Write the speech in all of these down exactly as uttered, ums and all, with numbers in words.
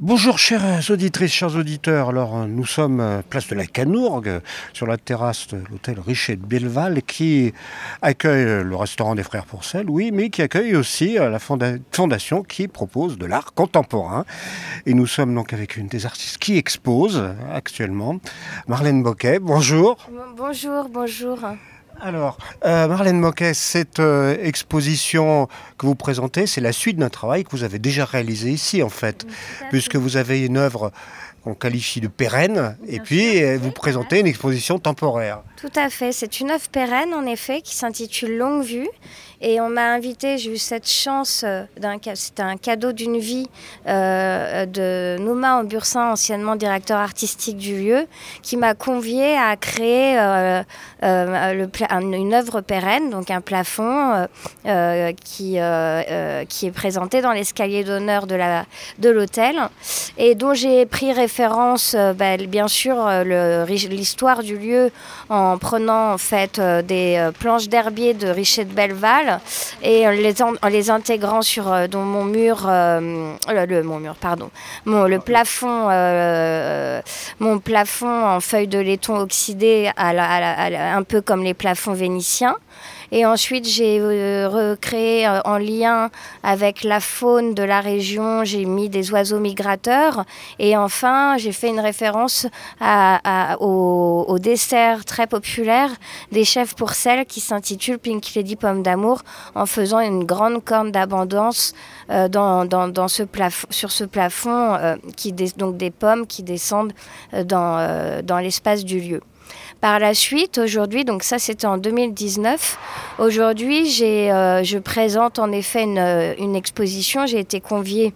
Bonjour chères auditrices, chers auditeurs. Alors nous sommes euh, place de la Canourgue, sur la terrasse de l'hôtel Richet de Belleval, qui accueille le restaurant des Frères Pourcel, oui, mais qui accueille aussi euh, la fonda- fondation qui propose de l'art contemporain. Et nous sommes donc avec une des artistes qui expose actuellement, Marlène Boquet. Bonjour. Bonjour, bonjour. Alors, euh, Marlène Boquet, cette euh, exposition que vous présentez, c'est la suite d'un travail que vous avez déjà réalisé ici, en fait, puisque vous avez une œuvre qu'on qualifie de pérenne, et Bien puis sûr, euh, vous oui, présentez une exposition temporaire. Tout à fait, c'est une œuvre pérenne en effet qui s'intitule Longue Vue et on m'a invité, j'ai eu cette chance, euh, d'un, c'était un cadeau d'une vie euh, de Nouma Ambursin, anciennement directeur artistique du lieu, qui m'a convié à créer euh, euh, le, une œuvre pérenne, donc un plafond euh, euh, qui, euh, euh, qui est présenté dans l'escalier d'honneur de, la, de l'hôtel et dont j'ai pris référence euh, bah, bien sûr le, l'histoire du lieu en prenant en fait euh, des euh, planches d'herbier de Richet de Belleval et en les, en, en les intégrant sur euh, dans mon mur, euh, le, le, mon mur, pardon, mon, le plafond, euh, mon plafond en feuilles de laiton oxydées, à la, à la, à la, un peu comme les plafonds vénitiens. Et ensuite, j'ai euh, recréé euh, en lien avec la faune de la région, j'ai mis des oiseaux migrateurs. Et enfin, j'ai fait une référence à, à, au, au dessert très populaire des chefs Pourcel qui s'intitule Pink Lady Pomme d'Amour, en faisant une grande corne d'abondance euh, dans, dans, dans ce plafond, sur ce plafond, euh, qui des, donc des pommes qui descendent dans, euh, dans l'espace du lieu. Par la suite, aujourd'hui, donc ça c'était en deux mille dix-neuf, aujourd'hui j'ai, euh, je présente en effet une, une exposition, j'ai été conviée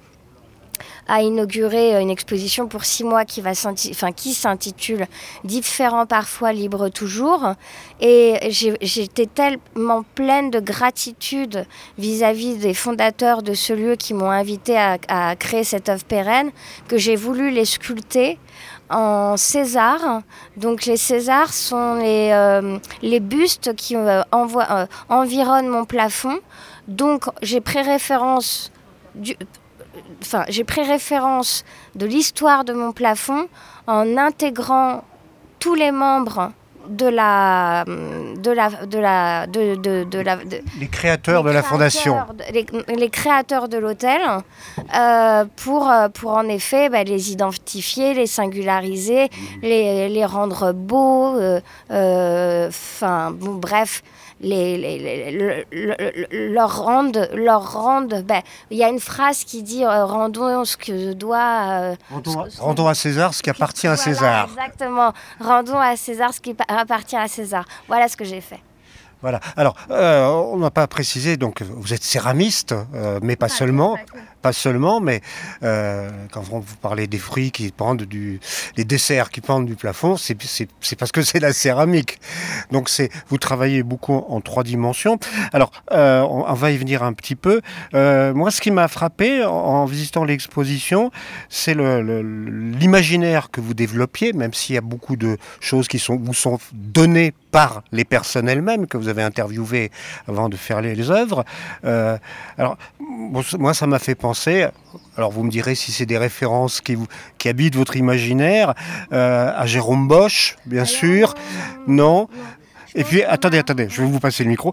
à inaugurer une exposition pour six mois qui, va enfin, qui s'intitule « Différents parfois, libres toujours ». Et j'ai, j'étais tellement pleine de gratitude vis-à-vis des fondateurs de ce lieu qui m'ont invitée à, à créer cette œuvre pérenne que j'ai voulu les sculpter en César. Donc les Césars sont les, euh, les bustes qui euh, envoient, euh, environnent mon plafond. Donc j'ai pris référence du... Enfin, j'ai pris référence de l'histoire de mon plafond en intégrant tous les membres de la de la de la de, de, de la de, les créateurs les de la créateurs, fondation les, les créateurs de l'hôtel euh, pour pour en effet bah, les identifier, les singulariser, mmh. les les rendre beaux, enfin euh, euh, bon bref. Les, les, les, le, le, le, leur rendent, leur rendent ben, il y a une phrase qui dit euh, rendons ce que doit euh, rendons, ce, rendons à César ce qui appartient voilà, à César. Exactement, rendons à César ce qui appartient à César. Voilà ce que j'ai fait. Voilà. Alors, euh, on n'a pas précisé, donc vous êtes céramiste, euh, mais pas, pas seulement, pas seulement, mais euh, quand vous parlez des fruits qui pendent du, des desserts qui pendent du plafond, c'est, c'est, c'est parce que c'est la céramique. Donc, c'est, vous travaillez beaucoup en trois dimensions. Alors, euh, on, on va y venir un petit peu. Euh, moi, ce qui m'a frappé en, en visitant l'exposition, c'est le, le, l'imaginaire que vous développiez, même s'il y a beaucoup de choses qui sont, vous sont données par les personnes elles-mêmes que vous avez interviewées avant de faire les, les œuvres. Euh, alors, bon, moi, ça m'a fait penser, alors vous me direz si c'est des références qui, vous, qui habitent votre imaginaire, euh, à Jérôme Bosch, bien alors, sûr, non, non. Et puis, attendez, attendez, je vais vous passer le micro.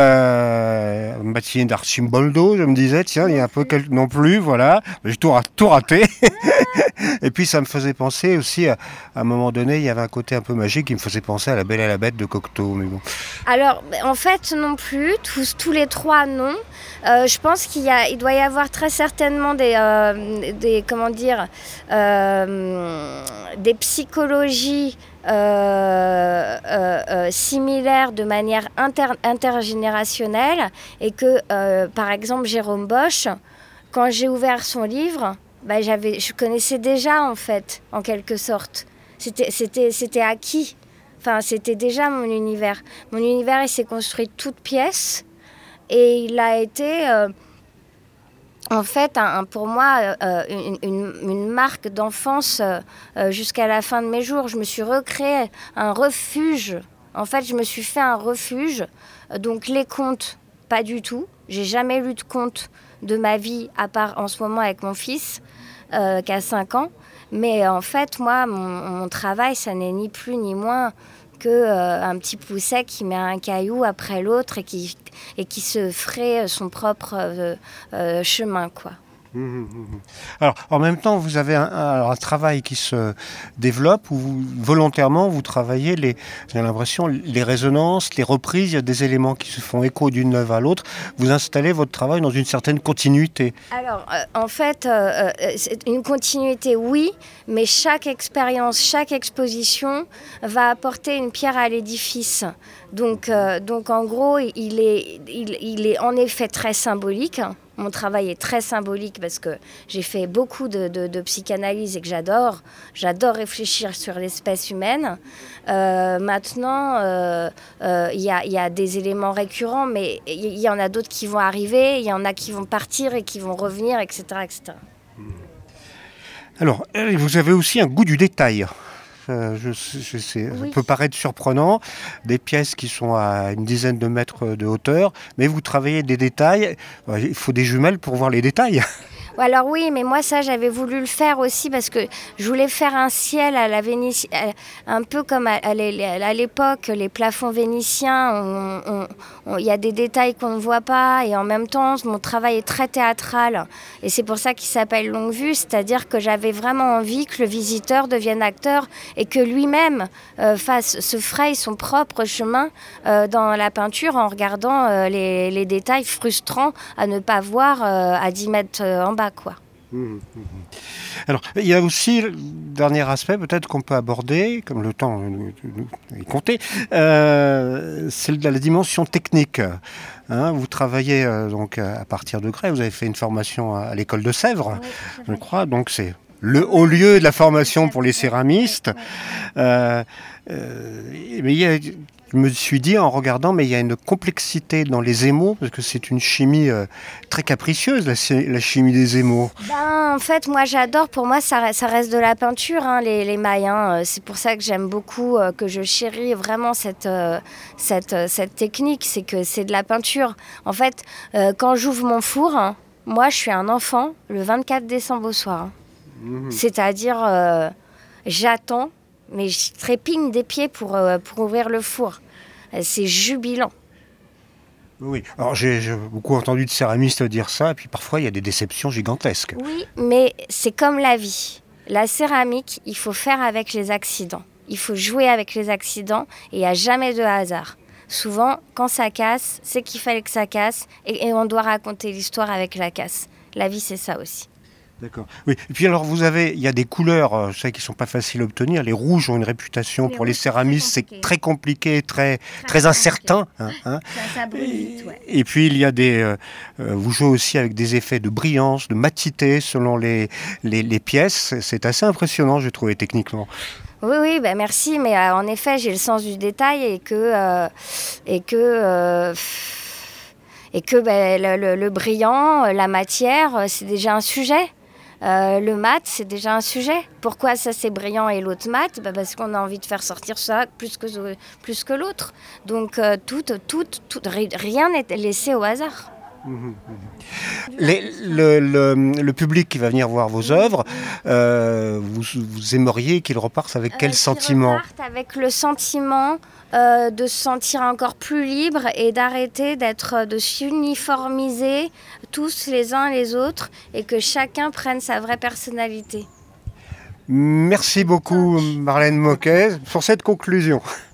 Euh, Mathilde d'Archimboldo, je me disais, tiens, il y a un peu quel... non plus, voilà. J'ai tout, tout raté. Et puis, ça me faisait penser aussi, à, à un moment donné, il y avait un côté un peu magique qui me faisait penser à La Belle et la Bête de Cocteau. Mais bon. Alors, en fait, non plus. Tous, tous les trois, non. Euh, je pense qu'il y a, il doit y avoir très certainement des, euh, des comment dire, euh, des psychologies Euh, euh, euh, similaires de manière inter- intergénérationnelle et que, euh, par exemple, Jérôme Bosch, quand j'ai ouvert son livre, bah, j'avais, je connaissais déjà, en fait, en quelque sorte. C'était, c'était, c'était acquis. Enfin, c'était déjà mon univers. Mon univers, il s'est construit de toutes pièces et il a été... Euh, En fait, un, pour moi, euh, une, une, une marque d'enfance euh, jusqu'à la fin de mes jours. Je me suis recréé un refuge. En fait, je me suis fait un refuge. Donc, les contes, pas du tout. J'ai jamais lu de contes de ma vie, à part en ce moment avec mon fils. euh, qu'à cinq ans. Mais en fait, moi, mon, mon travail, ça n'est ni plus ni moins que euh, un petit pousset qui met un caillou après l'autre et qui, et qui se ferait son propre euh, euh, chemin, quoi. Alors, en même temps, vous avez un, un, un travail qui se développe où vous, volontairement, vous travaillez, les, j'ai l'impression, les résonances, les reprises, il y a des éléments qui se font écho d'une œuvre à l'autre. Vous installez votre travail dans une certaine continuité. Alors, euh, en fait, euh, c'est une continuité, oui, mais chaque expérience, chaque exposition va apporter une pierre à l'édifice. Donc, euh, donc en gros, il est, il, il est en effet très symbolique. Mon travail est très symbolique parce que j'ai fait beaucoup de, de, de psychanalyse et que j'adore. J'adore réfléchir sur l'espèce humaine. Euh, maintenant, euh, euh, y a, y a des éléments récurrents, mais il y en a d'autres qui vont arriver, il y en a qui vont partir et qui vont revenir, et cetera, et cetera. Alors, vous avez aussi un goût du détail. Euh, je, je sais, oui. Ça peut paraître surprenant, des pièces qui sont à une dizaine de mètres de hauteur, mais vous travaillez des détails, il faut des jumelles pour voir les détails. Alors oui, mais moi ça j'avais voulu le faire aussi parce que je voulais faire un ciel à la Vénitie, un peu comme à, à l'époque les plafonds vénitiens. Il y a des détails qu'on ne voit pas et en même temps mon travail est très théâtral et c'est pour ça qu'il s'appelle Longue Vue, c'est-à-dire que j'avais vraiment envie que le visiteur devienne acteur et que lui-même euh, fasse, se fraye son propre chemin euh, dans la peinture en regardant euh, les, les détails frustrants à ne pas voir euh, à dix mètres en bas. Quoi. Mmh, mmh. Alors, il y a aussi le dernier aspect peut-être qu'on peut aborder, comme le temps est compté, euh, c'est la dimension technique. Hein, vous travaillez euh, donc à partir de grès, vous avez fait une formation à l'école de Sèvres, oui, je crois, donc c'est le haut lieu de la formation pour les céramistes. Euh, euh, mais il y a, je me suis dit en regardant, mais il y a une complexité dans les émaux, parce que c'est une chimie euh, très capricieuse, la, la chimie des émaux. Ben, en fait, moi j'adore, pour moi ça, ça reste de la peinture, hein, les, les mailles. Hein. C'est pour ça que j'aime beaucoup, euh, que je chéris vraiment cette, euh, cette, cette technique, c'est que c'est de la peinture. En fait, euh, quand j'ouvre mon four, hein, moi je suis un enfant le vingt-quatre décembre au soir. Hein. Mmh. C'est-à-dire, euh, j'attends, mais je trépigne des pieds pour, euh, pour ouvrir le four. C'est jubilant. Oui, alors j'ai, j'ai beaucoup entendu de céramistes dire ça, et puis parfois il y a des déceptions gigantesques. Oui, mais c'est comme la vie. La céramique, il faut faire avec les accidents. Il faut jouer avec les accidents et il n'y a jamais de hasard. Souvent, quand ça casse, c'est qu'il fallait que ça casse et, et on doit raconter l'histoire avec la casse. La vie, c'est ça aussi. D'accord. Oui. Et puis alors vous avez, il y a des couleurs, je sais qui sont pas faciles à obtenir. Les rouges ont une réputation les pour les céramistes, c'est très compliqué, très très, très incertain. Hein, hein. Ça, ça brille vite, ouais. Et puis il y a des, euh, vous jouez aussi avec des effets de brillance, de matité selon les les, les pièces. C'est assez impressionnant, j'ai trouvé techniquement. Oui, oui, bah merci, mais euh, en effet, j'ai le sens du détail et que euh, et que. Euh, et que bah, le, le, le brillant, la matière, c'est déjà un sujet. Euh, le mat, c'est déjà un sujet. Pourquoi ça c'est brillant et l'autre mat? Bah parce qu'on a envie de faire sortir ça plus que, plus que l'autre. Donc euh, tout, tout, tout, rien n'est laissé au hasard. Mmh, mmh. Les, le, le, le public qui va venir voir vos œuvres, euh, vous, vous aimeriez qu'il reparte avec quel euh, sentiment? Qu'il reparte avec le sentiment euh, de se sentir encore plus libre et d'arrêter d'être, de s'uniformiser tous les uns les autres et que chacun prenne sa vraie personnalité. Merci beaucoup Marlène Moquet pour cette conclusion.